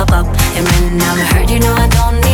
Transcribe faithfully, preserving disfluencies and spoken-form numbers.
pop up. And when I'm hurt, you know I don't